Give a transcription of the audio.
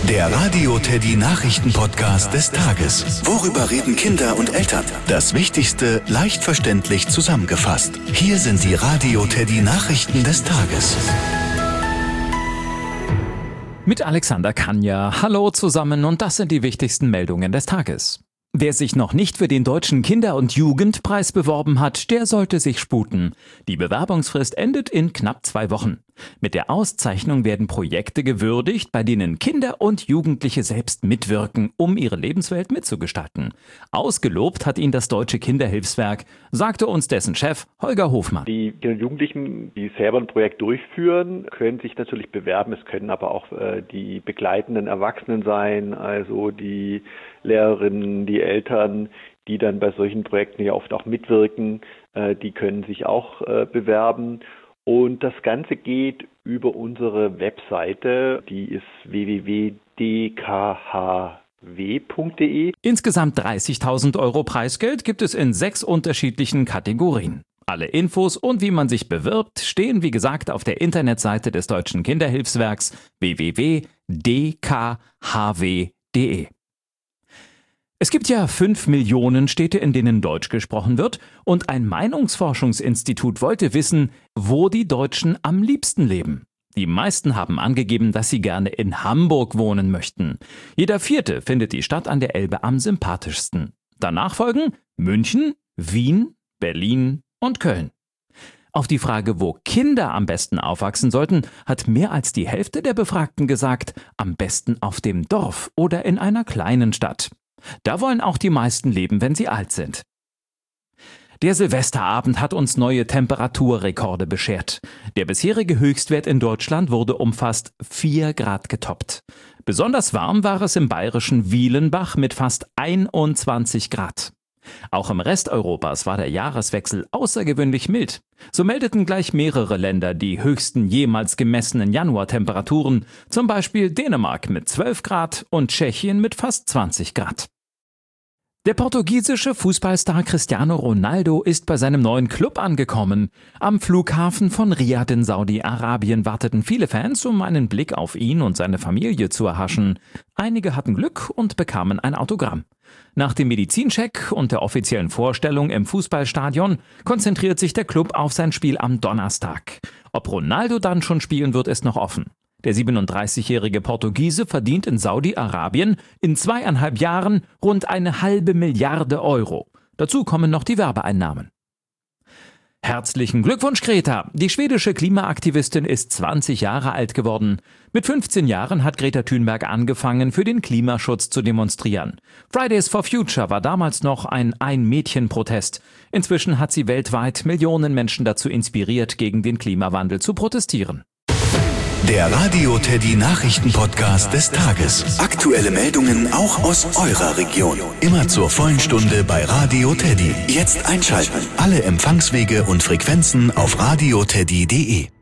Der Radio Teddy Nachrichten-Podcast des Tages. Worüber reden Kinder und Eltern? Das Wichtigste leicht verständlich zusammengefasst. Hier sind die Radio Teddy Nachrichten des Tages. Mit Alexander Kanja. Hallo zusammen und das sind die wichtigsten Meldungen des Tages. Wer sich noch nicht für den Deutschen Kinder- und Jugendpreis beworben hat, der sollte sich sputen. Die Bewerbungsfrist endet in knapp 2 Wochen. Mit der Auszeichnung werden Projekte gewürdigt, bei denen Kinder und Jugendliche selbst mitwirken, um ihre Lebenswelt mitzugestalten. Ausgelobt hat ihn das Deutsche Kinderhilfswerk, sagte uns dessen Chef Holger Hofmann. Die Kinder und Jugendlichen, die selber ein Projekt durchführen, können sich natürlich bewerben. Es können aber auch die begleitenden Erwachsenen sein, also die Lehrerinnen, die Eltern, die dann bei solchen Projekten ja oft auch mitwirken, die können sich auch bewerben. Und das Ganze geht über unsere Webseite, die ist www.dkhw.de. Insgesamt 30.000 € Preisgeld gibt es in 6 unterschiedlichen Kategorien. Alle Infos und wie man sich bewirbt, stehen wie gesagt auf der Internetseite des Deutschen Kinderhilfswerks www.dkhw.de. Es gibt ja 5 Millionen Städte, in denen Deutsch gesprochen wird, und ein Meinungsforschungsinstitut wollte wissen, wo die Deutschen am liebsten leben. Die meisten haben angegeben, dass sie gerne in Hamburg wohnen möchten. Jeder 4. findet die Stadt an der Elbe am sympathischsten. Danach folgen München, Wien, Berlin und Köln. Auf die Frage, wo Kinder am besten aufwachsen sollten, hat mehr als die Hälfte der Befragten gesagt, am besten auf dem Dorf oder in einer kleinen Stadt. Da wollen auch die meisten leben, wenn sie alt sind. Der Silvesterabend hat uns neue Temperaturrekorde beschert. Der bisherige Höchstwert in Deutschland wurde um fast 4 Grad getoppt. Besonders warm war es im bayerischen Wielenbach mit fast 21 Grad. Auch im Rest Europas war der Jahreswechsel außergewöhnlich mild. So meldeten gleich mehrere Länder die höchsten jemals gemessenen Januartemperaturen, zum Beispiel Dänemark mit 12 Grad und Tschechien mit fast 20 Grad. Der portugiesische Fußballstar Cristiano Ronaldo ist bei seinem neuen Club angekommen. Am Flughafen von Riad in Saudi-Arabien warteten viele Fans, um einen Blick auf ihn und seine Familie zu erhaschen. Einige hatten Glück und bekamen ein Autogramm. Nach dem Medizincheck und der offiziellen Vorstellung im Fußballstadion konzentriert sich der Club auf sein Spiel am Donnerstag. Ob Ronaldo dann schon spielen wird, ist noch offen. Der 37-jährige Portugiese verdient in Saudi-Arabien in 2,5 Jahren rund 1,5 Milliarde €. Dazu kommen noch die Werbeeinnahmen. Herzlichen Glückwunsch, Greta! Die schwedische Klimaaktivistin ist 20 Jahre alt geworden. Mit 15 Jahren hat Greta Thunberg angefangen, für den Klimaschutz zu demonstrieren. Fridays for Future war damals noch ein Ein-Mädchen-Protest. Inzwischen hat sie weltweit Millionen Menschen dazu inspiriert, gegen den Klimawandel zu protestieren. Der Radio Teddy Nachrichten-Podcast des Tages. Aktuelle Meldungen auch aus eurer Region. Immer zur vollen Stunde bei Radio Teddy. Jetzt einschalten. Alle Empfangswege und Frequenzen auf radioteddy.de.